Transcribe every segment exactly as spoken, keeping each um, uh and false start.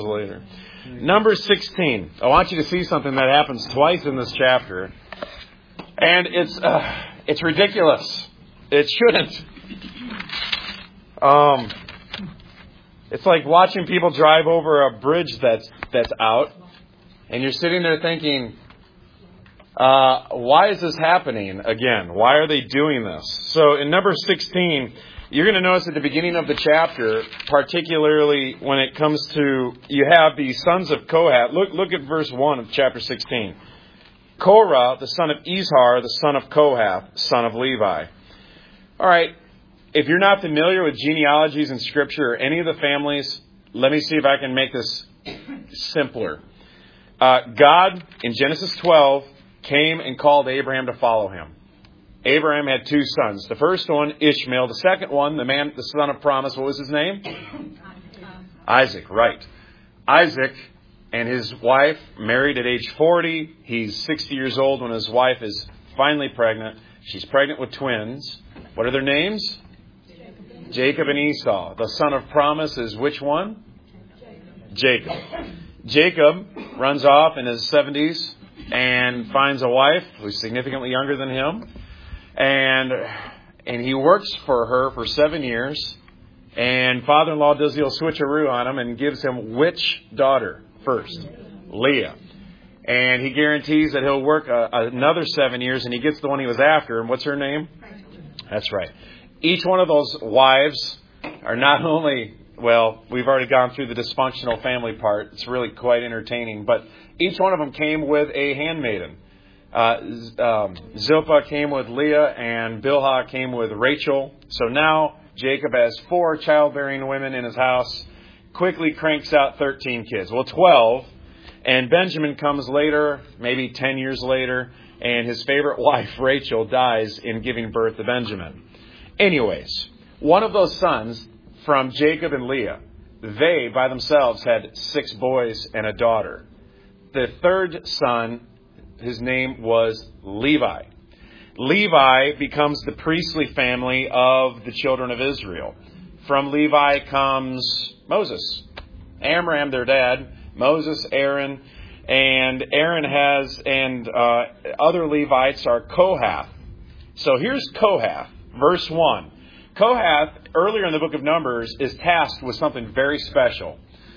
later. Number sixteen. I want you to see something that happens twice in this chapter. And it's uh, it's ridiculous. It shouldn't. Um, it's like watching people drive over a bridge that's that's out. And you're sitting there thinking, uh, why is this happening again? Why are they doing this? So in number sixteen, you're going to notice at the beginning of the chapter, particularly when it comes to, you have the sons of Kohath. Look, look at verse one of chapter sixteen. Korah, the son of Izhar, the son of Kohath, son of Levi. All right, if you're not familiar with genealogies in Scripture or any of the families, let me see if I can make this simpler. Uh, God, in Genesis twelve, came and called Abraham to follow him. Abraham had two sons. The first one, Ishmael. The second one, the man, the son of promise, what was his name? Isaac, right. Isaac and his wife married at age forty. He's sixty years old when his wife is finally pregnant. She's pregnant with twins. What are their names? Jacob, Jacob and Esau. The son of promise is which one? Jacob. Jacob runs off in his seventies and finds a wife who's significantly younger than him. And and he works for her for seven years. And father-in-law does the old switcheroo on him and gives him which daughter first? Leah. And he guarantees that he'll work a, another seven years, and he gets the one he was after. And what's her name? That's right. Each one of those wives are not only, well, we've already gone through the dysfunctional family part. It's really quite entertaining. But each one of them came with a handmaiden. Uh, um, Zilpah came with Leah, and Bilhah came with Rachel. So now Jacob has four childbearing women in his house, quickly cranks out thirteen kids. Well, twelve. And Benjamin comes later, maybe ten years later, and his favorite wife, Rachel, dies in giving birth to Benjamin. Anyways, one of those sons from Jacob and Leah, they by themselves had six boys and a daughter. The third son, his name was Levi. Levi becomes the priestly family of the children of Israel. From Levi comes Moses, Amram, their dad, Moses, Aaron, and Aaron has, and uh, other Levites are Kohath. So here's Kohath, verse one. Kohath, earlier in the book of Numbers, is tasked with something very special.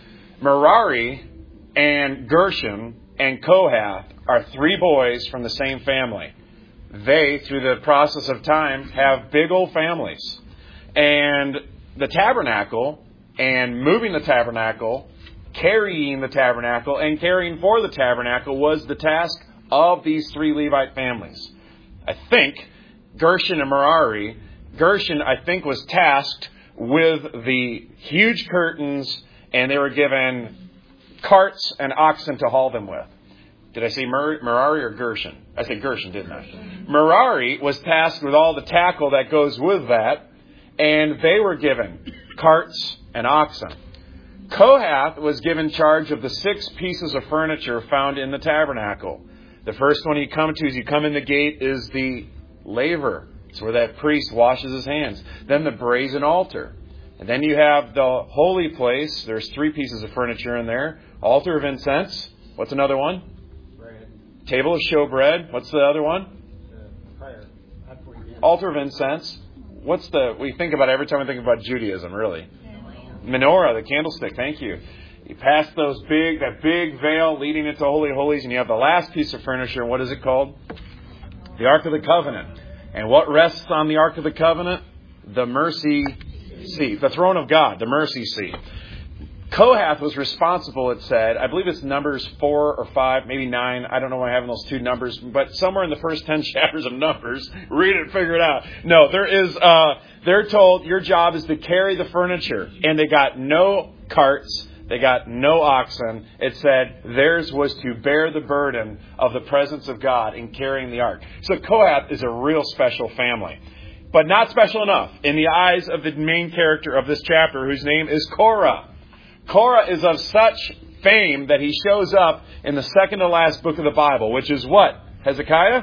Merari and Gershon and Kohath are three boys from the same family. They, through the process of time, have big old families. And the tabernacle and moving the tabernacle, carrying the tabernacle, and caring for the tabernacle was the task of these three Levite families. I think Gershon and Merari, Gershon, I think, was tasked with the huge curtains, and they were given carts and oxen to haul them with. Did I say Mer- Merari or Gershon? I said Gershon, didn't I? Merari was tasked with all the tackle that goes with that, and they were given carts and oxen. Kohath was given charge of the six pieces of furniture found in the tabernacle. The first one you come to as you come in the gate is the laver. It's where that priest washes his hands. Then the brazen altar. And then you have the holy place. There's three pieces of furniture in there. Altar of incense. What's another one? Bread. Table of showbread. What's the other one? Uh, prayer. Altar of incense. What's the, we think about it every time we think about Judaism, really. Menorah, the candlestick. Thank you. You pass those big, that big veil leading into Holy of Holies, and you have the last piece of furniture. And what is it called? The Ark of the Covenant. And what rests on the Ark of the Covenant? The mercy seat. The throne of God, the mercy seat. Kohath was responsible, it said, I believe it's Numbers four or five, maybe nine. I don't know why I have those two numbers, but somewhere in the first ten chapters of Numbers, read it and figure it out. No, there is, uh, they're told your job is to carry the furniture. And they got no carts. They got no oxen. It said theirs was to bear the burden of the presence of God in carrying the ark. So Kohath is a real special family. But not special enough in the eyes of the main character of this chapter, whose name is Korah. Korah is of such fame that he shows up in the second to last book of the Bible, which is what? Hezekiah?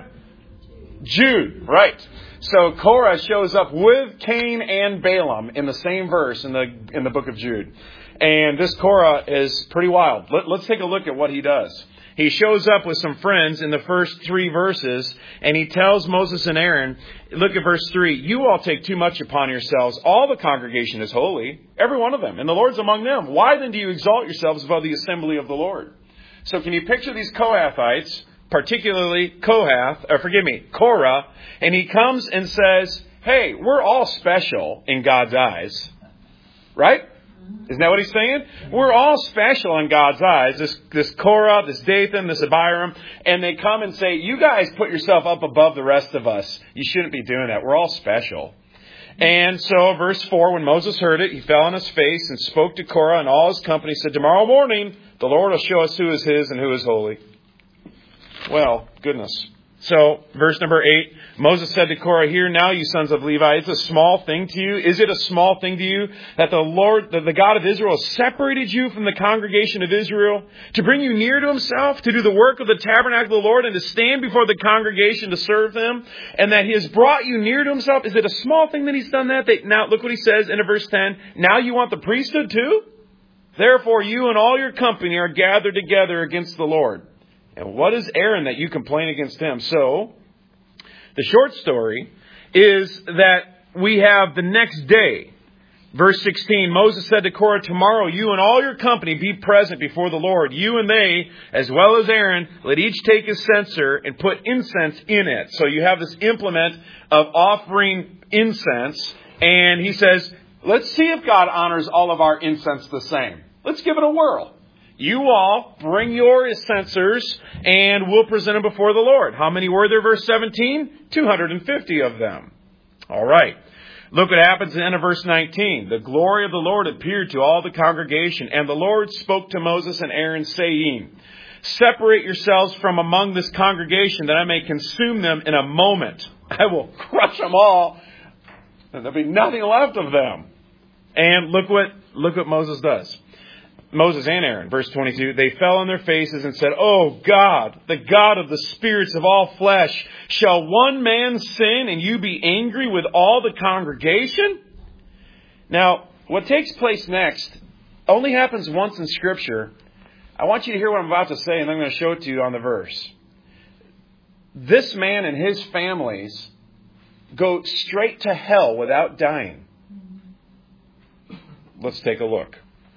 Jude, right. So Korah shows up with Cain and Balaam in the same verse in the in the book of Jude. And this Korah is pretty wild. Let, let's take a look at what he does. He shows up with some friends in the first three verses, and he tells Moses and Aaron, look at verse three, you all take too much upon yourselves. All the congregation is holy, every one of them, and the Lord's among them. Why then do you exalt yourselves above the assembly of the Lord? So can you picture these Kohathites, particularly Kohath, or forgive me, Korah, and he comes and says, hey, we're all special in God's eyes, right? Isn't that what he's saying? We're all special in God's eyes. This, this Korah, this Dathan, this Abiram. And they come and say, you guys put yourself up above the rest of us. You shouldn't be doing that. We're all special. And so verse four, when Moses heard it, he fell on his face and spoke to Korah and all his company, said, tomorrow morning, the Lord will show us who is his and who is holy. Well, goodness. So, verse number eight, Moses said to Korah, hear now, you sons of Levi, it's a small thing to you. Is it a small thing to you that the Lord, that the God of Israel has separated you from the congregation of Israel to bring you near to himself, to do the work of the tabernacle of the Lord and to stand before the congregation to serve them, and that he has brought you near to himself? Is it a small thing that he's done that? They, now, look what he says in verse ten. Now you want the priesthood too? Therefore, you and all your company are gathered together against the Lord. And what is Aaron that you complain against him? So, the short story is that we have the next day. Verse sixteen, Moses said to Korah, tomorrow you and all your company be present before the Lord. You and they, as well as Aaron, let each take his censer and put incense in it. So you have this implement of offering incense. And he says, let's see if God honors all of our incense the same. Let's give it a whirl. You all bring your censers and we'll present them before the Lord. How many were there? Verse seventeen? two hundred fifty of them. All right. Look what happens at the end of verse nineteen. The glory of the Lord appeared to all the congregation, and the Lord spoke to Moses and Aaron, saying, separate yourselves from among this congregation, that I may consume them in a moment. I will crush them all, and there'll be nothing left of them. And look what, look what Moses does. Moses and Aaron, verse twenty-two, they fell on their faces and said, oh God, the God of the spirits of all flesh, shall one man sin and you be angry with all the congregation? Now, what takes place next only happens once in Scripture. I want you to hear what I'm about to say, and I'm going to show it to you on the verse. This man and his families go straight to hell without dying. Let's take a look.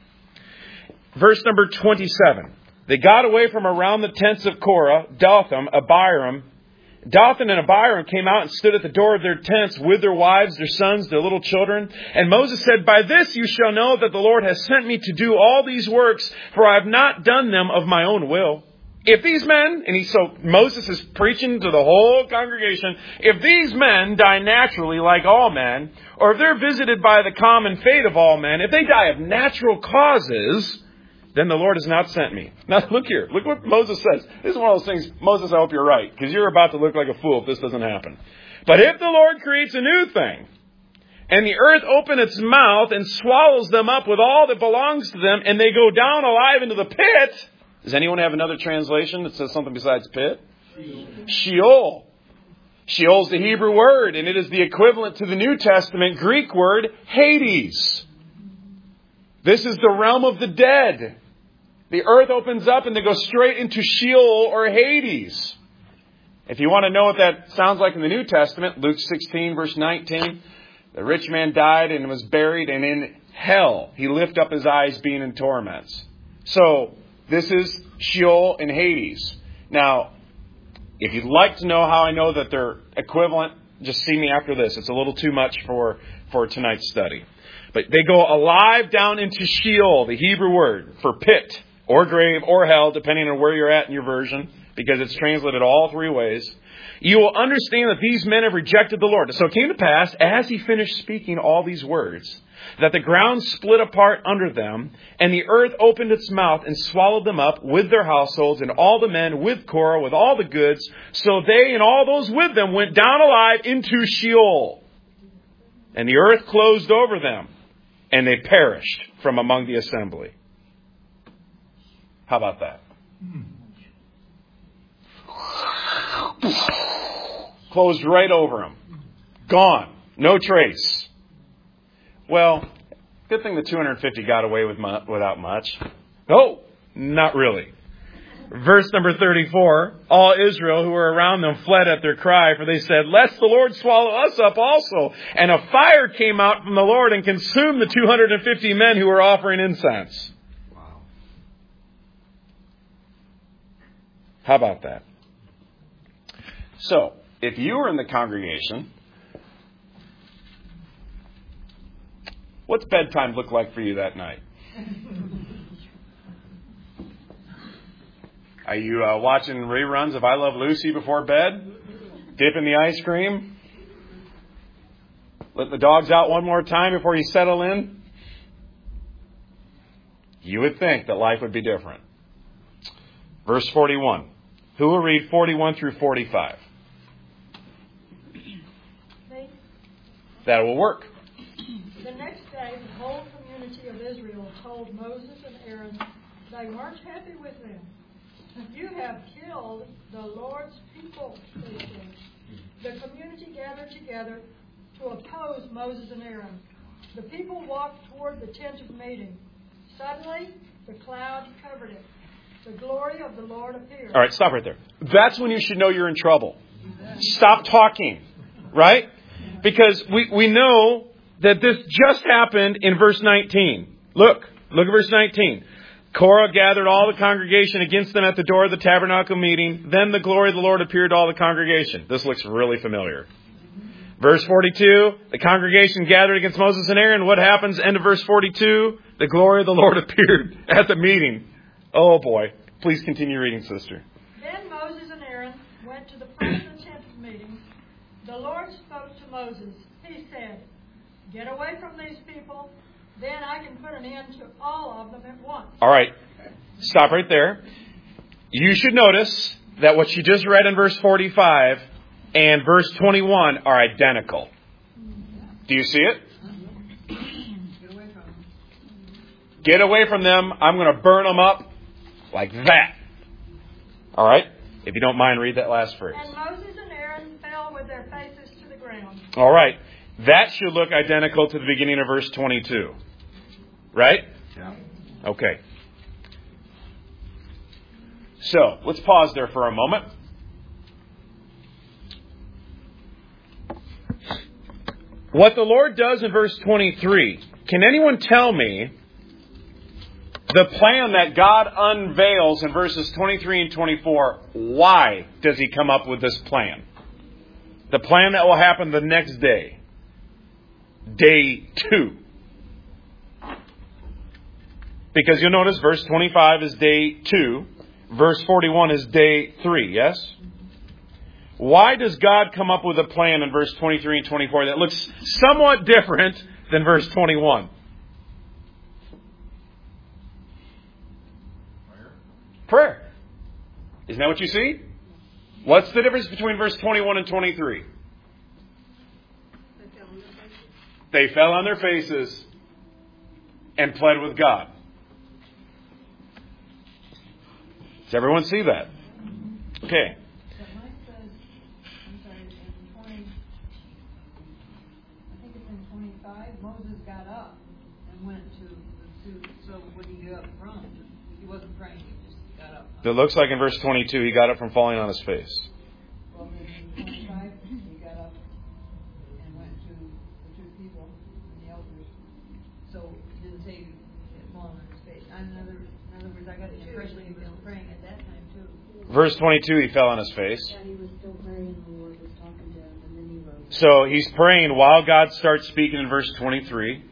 Verse number twenty-seven. They got away from around the tents of Korah, Dathan, Abiram. Dathan and Abiram came out and stood at the door of their tents with their wives, their sons, their little children. And Moses said, by this you shall know that the Lord has sent me to do all these works, for I have not done them of my own will. If these men, and he, so Moses is preaching to the whole congregation, if these men die naturally like all men, or if they're visited by the common fate of all men, if they die of natural causes, then the Lord has not sent me. Now look here. Look what Moses says. This is one of those things, Moses, I hope you're right, because you're about to look like a fool if this doesn't happen. But if the Lord creates a new thing, and the earth opens its mouth and swallows them up with all that belongs to them, and they go down alive into the pit. Does anyone have another translation that says something besides pit? Sheol. Sheol. Sheol's the Hebrew word, and it is the equivalent to the New Testament Greek word Hades. This is the realm of the dead. The earth opens up and they go straight into Sheol or Hades. If you want to know what that sounds like in the New Testament, Luke sixteen, verse nineteen, the rich man died and was buried, and in hell he lifted up his eyes being in torments. So, this is Sheol and Hades. Now, if you'd like to know how I know that they're equivalent, just see me after this. It's a little too much for, for tonight's study. But they go alive down into Sheol, the Hebrew word for pit or grave or hell, depending on where you're at in your version, because it's translated all three ways. You will understand that these men have rejected the Lord. So it came to pass, as he finished speaking all these words, that the ground split apart under them, and the earth opened its mouth and swallowed them up with their households, and all the men with Korah, with all the goods. So they and all those with them went down alive into Sheol. And the earth closed over them, and they perished from among the assembly. How about that? Closed right over them. Gone. No trace. Well, good thing the two hundred fifty got away with mu- without much. No, not really. Verse number thirty-four, all Israel who were around them fled at their cry, for they said, lest the Lord swallow us up also. And a fire came out from the Lord and consumed the two hundred fifty men who were offering incense. Wow. How about that? So, if you were in the congregation, what's bedtime look like for you that night? Are you uh, watching reruns of I Love Lucy before bed? Dipping the ice cream? Let the dogs out one more time before you settle in? You would think that life would be different. Verse forty-one. Who will read forty-one through forty-five? That will work. The next day, the whole community of Israel told Moses and Aaron they weren't happy with them. You have killed the Lord's people, they said. The community gathered together to oppose Moses and Aaron. The people walked toward the tent of meeting. Suddenly, the cloud covered it. The glory of the Lord appeared. All right, stop right there. That's when you should know you're in trouble. Stop talking, right? Because we, we know that this just happened in verse nineteen. Look, look at verse nineteen. Korah gathered all the congregation against them at the door of the tabernacle meeting. Then the glory of the Lord appeared to all the congregation. This looks really familiar. Verse forty-two, the congregation gathered against Moses and Aaron. What happens? End of verse forty-two, the glory of the Lord appeared at the meeting. Oh boy. Please continue reading, sister. Then Moses and Aaron went to the front of the tent of meeting. The Lord spoke to Moses. He said, get away from these people. Then I can put an end to all of them at once. All right. Stop right there. You should notice that what you just read in verse forty-five and verse twenty-one are identical. Do you see it? Get away from them. Get away from them. I'm going to burn them up like that. All right? If you don't mind, read that last phrase. And Moses and Aaron fell with their faces to the ground. All right. That should look identical to the beginning of verse twenty-two. Right? Yeah. Okay. So, let's pause there for a moment. What the Lord does in verse twenty-three, can anyone tell me the plan that God unveils in verses twenty-three and twenty-four? Why does he come up with this plan? The plan that will happen the next day. Day two. Because you'll notice verse twenty-five is day two. Verse forty-one is day three, yes? Why does God come up with a plan in verse twenty-three and twenty-four that looks somewhat different than verse twenty-one? Prayer. Prayer. Isn't that what you see? What's the difference between verse twenty-one and twenty-three? They fell on their faces and pled with God. Does everyone see that? Okay. But mine says, I'm sorry, in twenty, I think it's in twenty-five, Moses got up and went to the two. So what did he do up front? He wasn't praying, he just got up. It looks like in verse twenty-two he got up from falling on his face. Well, then in twenty-five, he got up and went to the two people, the elders. So it didn't say he had fallen on his face. In other, in other words, I got the impression he was praying at that time too. Verse twenty-two, he fell on his face. Yeah, he was still praying, the Lord was talking to him, and then he rose. So he's praying while God starts speaking in verse twenty-three.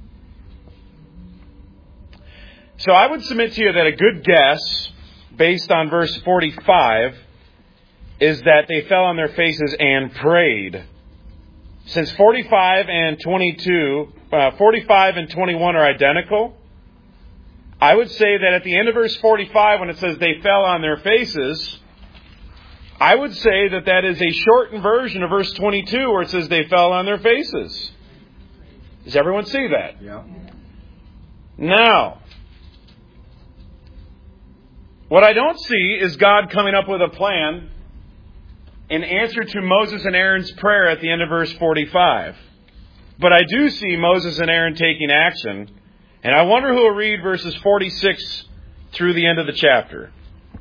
So I would submit to you that a good guess, based on verse forty-five, is that they fell on their faces and prayed. Since forty-five and twenty-two, uh, forty-five and twenty-one are identical, I would say that at the end of verse forty-five, when it says they fell on their faces, I would say that that is a shortened version of verse twenty-two, where it says they fell on their faces. Does everyone see that? Yeah. Now, what I don't see is God coming up with a plan in answer to Moses and Aaron's prayer at the end of verse forty-five. But I do see Moses and Aaron taking action. And I wonder who will read verses forty-six through the end of the chapter.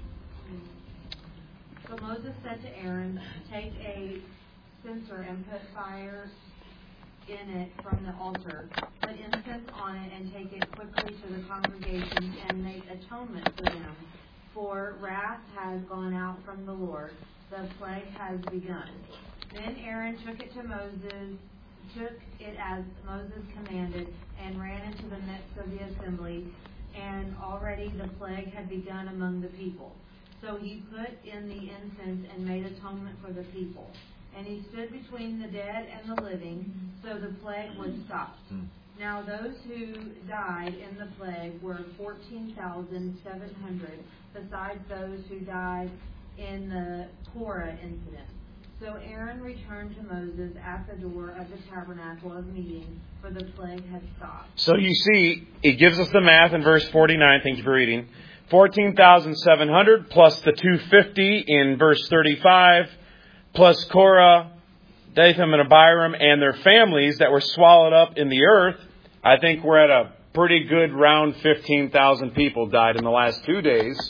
So Moses said to Aaron, take a censer and put fire in it from the altar. Put incense on it and take it quickly to the congregation and make atonement for them. For wrath has gone out from the Lord. The plague has begun. Then Aaron took it to Moses, took it as Moses commanded, and ran into the midst of the assembly. And already the plague had begun among the people. So he put in the incense and made atonement for the people. And he stood between the dead and the living, so the plague was stopped. Now those who died in the plague were fourteen thousand seven hundred, besides those who died in the Korah incident. So Aaron returned to Moses at the door of the tabernacle of meeting, for the plague had stopped. So you see, it gives us the math in verse forty-nine. Thank you for reading. fourteen thousand seven hundred plus the two hundred fifty in verse thirty-five, plus Korah, Dathan, and Abiram, and their families that were swallowed up in the earth. I think we're at a pretty good round fifteen thousand people died in the last two days.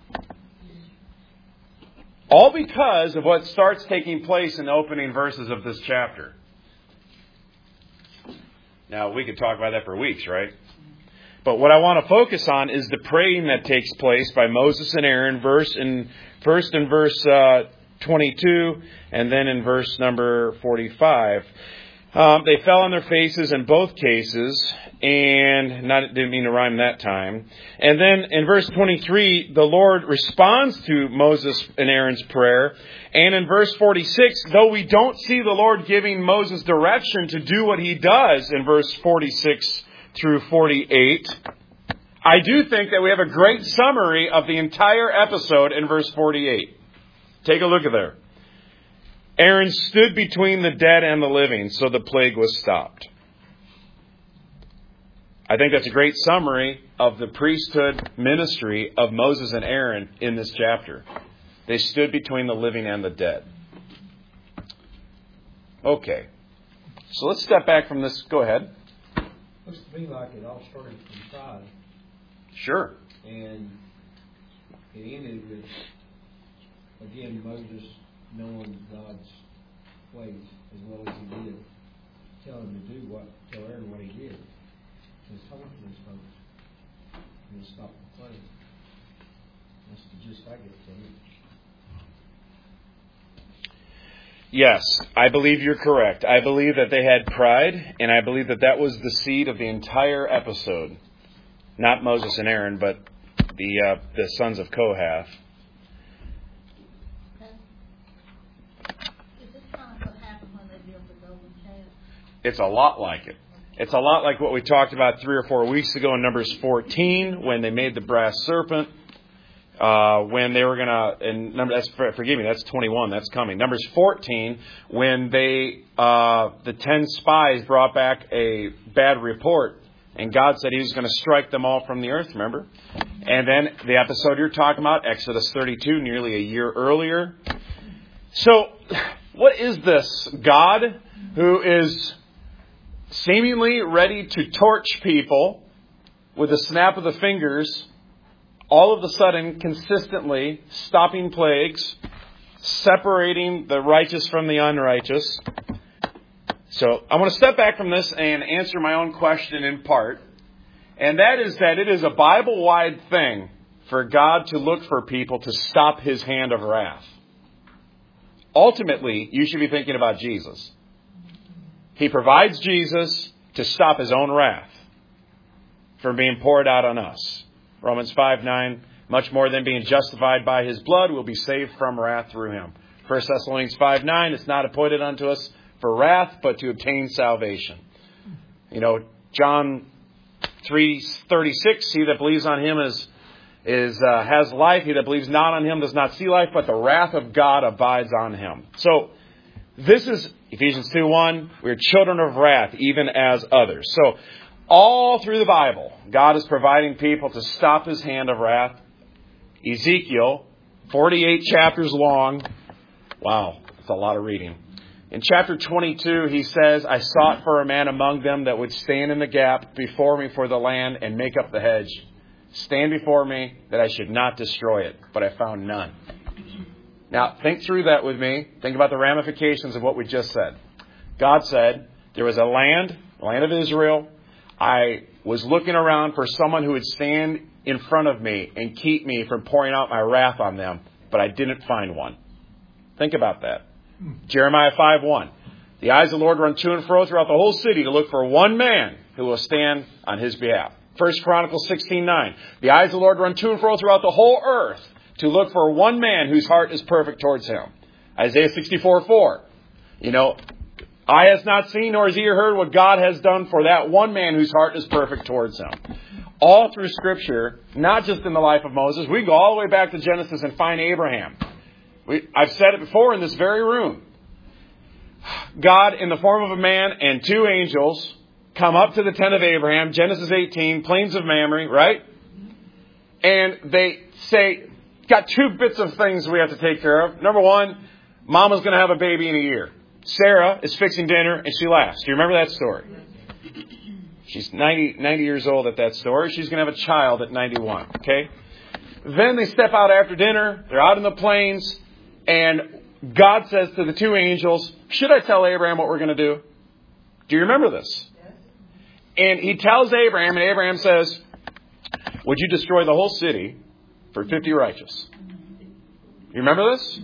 All because of what starts taking place in the opening verses of this chapter. Now, we could talk about that for weeks, right? But what I want to focus on is the praying that takes place by Moses and Aaron, verse in first in verse uh, twenty-two, and then in verse number forty-five. Um, they fell on their faces in both cases, and not didn't mean to rhyme that time. And then in verse twenty-three, the Lord responds to Moses and Aaron's prayer. And in verse forty-six, though we don't see the Lord giving Moses direction to do what he does in verse forty-six through forty-eight, I do think that we have a great summary of the entire episode in verse forty-eight. Take a look at there. Aaron stood between the dead and the living, so the plague was stopped. I think that's a great summary of the priesthood ministry of Moses and Aaron in this chapter. They stood between the living and the dead. Okay. So let's step back from this. Go ahead. Looks to me like it all started from pride. Sure. And it ended with, again, Moses knowing God's ways as well as he did, tell him to do what, tell Aaron what he did. He says, talk to these folks and stop the plague. That's the gist I get from it. Yes, I believe you're correct. I believe that they had pride, and I believe that that was the seed of the entire episode. Not Moses and Aaron, but the uh, the sons of Kohath. It's a lot like it. It's a lot like what we talked about three or four weeks ago in Numbers fourteen, when they made the brass serpent. Uh, when they were going to, and number, that's, forgive me, that's twenty-one, that's coming. Numbers fourteen, when they, uh, the ten spies brought back a bad report, and God said he was going to strike them all from the earth, remember? And then the episode you're talking about, Exodus thirty-two, nearly a year earlier. So, what is this? God, who is seemingly ready to torch people with a snap of the fingers, all of a sudden, consistently stopping plagues, separating the righteous from the unrighteous. So I want to step back from this and answer my own question in part. And that is that it is a Bible-wide thing for God to look for people to stop his hand of wrath. Ultimately, you should be thinking about Jesus. He provides Jesus to stop his own wrath from being poured out on us. Romans five nine, much more than being justified by his blood, we'll be saved from wrath through him. First Thessalonians five nine, it's not appointed unto us for wrath, but to obtain salvation. You know, John three thirty-six, he that believes on him is, is uh, has life. He that believes not on him does not see life, but the wrath of God abides on him. So, this is Ephesians two one, we're children of wrath, even as others. So, all through the Bible, God is providing people to stop his hand of wrath. Ezekiel, forty-eight chapters long. Wow, that's a lot of reading. In chapter twenty-two, he says, I sought for a man among them that would stand in the gap before me for the land and make up the hedge. Stand before me that I should not destroy it. But I found none. Now, think through that with me. Think about the ramifications of what we just said. God said, there was a land, the land of Israel. I was looking around for someone who would stand in front of me and keep me from pouring out my wrath on them. But I didn't find one. Think about that. Jeremiah five one. The eyes of the Lord run to and fro throughout the whole city to look for one man who will stand on his behalf. First Chronicles sixteen nine. The eyes of the Lord run to and fro throughout the whole earth to look for one man whose heart is perfect towards him. Isaiah sixty-four four. You know, eye has not seen nor has ear heard what God has done for that one man whose heart is perfect towards him. All through Scripture, not just in the life of Moses. We go all the way back to Genesis and find Abraham. We, I've said it before in this very room. God, in the form of a man and two angels, come up to the tent of Abraham, Genesis eighteen, plains of Mamre, right? And they say, got two bits of things we have to take care of. Number one, Mama's going to have a baby in a year. Sarah is fixing dinner and she laughs. Do you remember that story? She's ninety, ninety years old at that story. She's going to have a child at ninety-one. Okay? Then they step out after dinner. They're out in the plains. And God says to the two angels, should I tell Abraham what we're going to do? Do you remember this? Yes. And he tells Abraham, and Abraham says, would you destroy the whole city for fifty righteous? You remember this?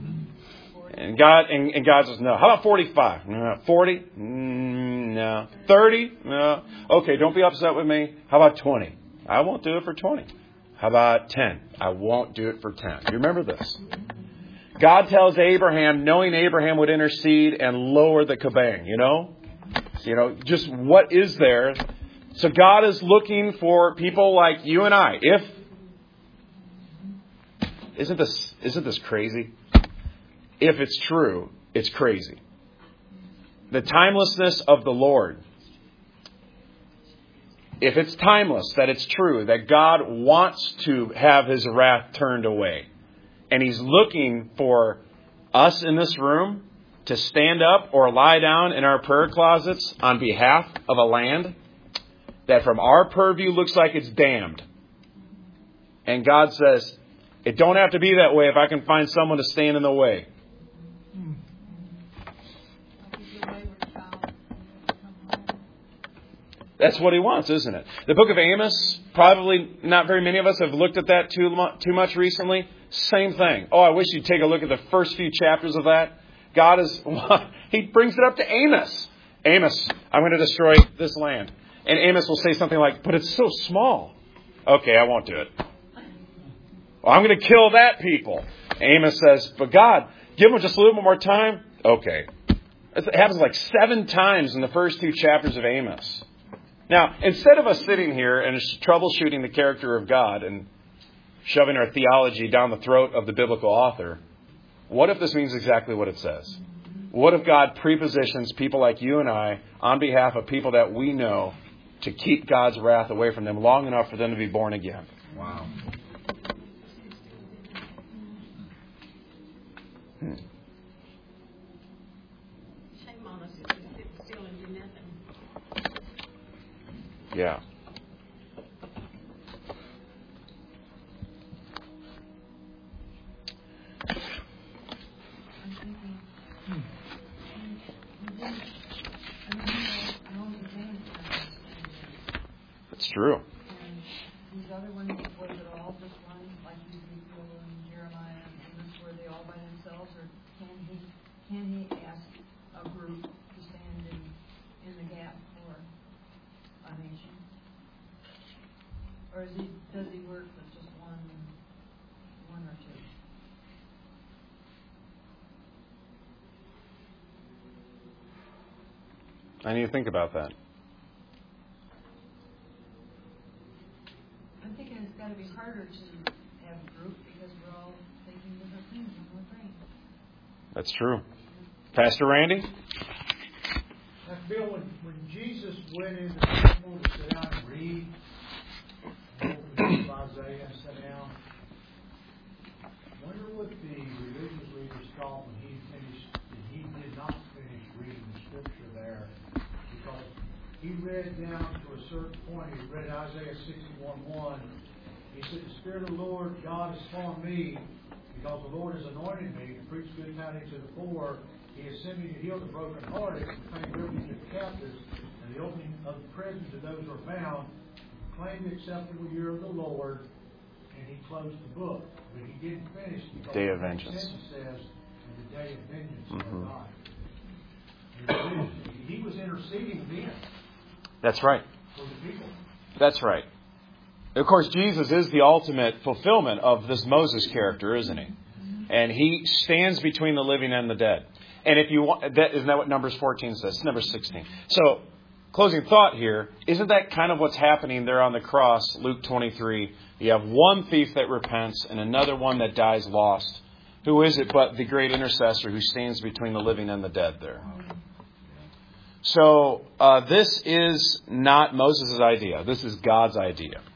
And God and, and God says, no. How about forty-five? No. forty? Mm, no. thirty? No. Okay, don't be upset with me. How about twenty? I won't do it for twenty. How about ten? I won't do it for ten. You remember this? God tells Abraham, knowing Abraham would intercede and lower the kabang, you know? So, you know, just what is there? So God is looking for people like you and I. If, isn't this, isn't this crazy? If it's true, it's crazy. The timelessness of the Lord. If it's timeless, that it's true, that God wants to have his wrath turned away. And he's looking for us in this room to stand up or lie down in our prayer closets on behalf of a land that from our purview looks like it's damned. And God says, it don't have to be that way if I can find someone to stand in the way. That's what he wants, isn't it? The book of Amos, probably not very many of us have looked at that too, too much recently. Same thing. Oh, I wish you'd take a look at the first few chapters of that. God is, he brings it up to Amos. Amos, I'm going to destroy this land. And Amos will say something like, but it's so small. Okay, I won't do it. Well, I'm going to kill that people. Amos says, but God, give them just a little bit more time. Okay. It happens like seven times in the first two chapters of Amos. Now, instead of us sitting here and troubleshooting the character of God and shoving our theology down the throat of the biblical author, what if this means exactly what it says? What if God prepositions people like you and I on behalf of people that we know to keep God's wrath away from them long enough for them to be born again? Wow. Hmm. Shame on us if we sit still and do nothing. Yeah. It's true. And these other ones, was it all just one, like Ezekiel and Jeremiah and Amos, were they all by themselves, or can he can he ask a group to stand in, in the gap for a nation? Or is he does he work with just one one or two? I need to think about that. I'm thinking it's got to be harder to have a group because we're all thinking different things in one brain. That's true. Pastor Randy? Now, Bill, when, when Jesus went into the temple to sit down and read, and open up Isaiah and sit down, I wonder what the religious leaders thought when he finished, and he did not finish read down to a certain point, he read Isaiah sixty-one one. He said, the Spirit of the Lord God is upon me, because the Lord has anointed me to preach good tidings to the poor. He has sent me to heal the brokenhearted, to proclaim liberty to the captives, and the opening of the prison to those who are bound, to proclaim the acceptable year of the Lord. And he closed the book. But he didn't finish. Day of vengeance. The says, and the day of vengeance Mm-hmm. of God. He was interceding then That's right. for the people. That's right. Of course, Jesus is the ultimate fulfillment of this Moses character, isn't he? And he stands between the living and the dead. And if you want, that, isn't that what Numbers fourteen says? Number sixteen. So, closing thought here, isn't that kind of what's happening there on the cross, Luke twenty-three? You have one thief that repents and another one that dies lost. Who is it but the great intercessor who stands between the living and the dead there? So, uh, this is not Moses' idea. This is God's idea.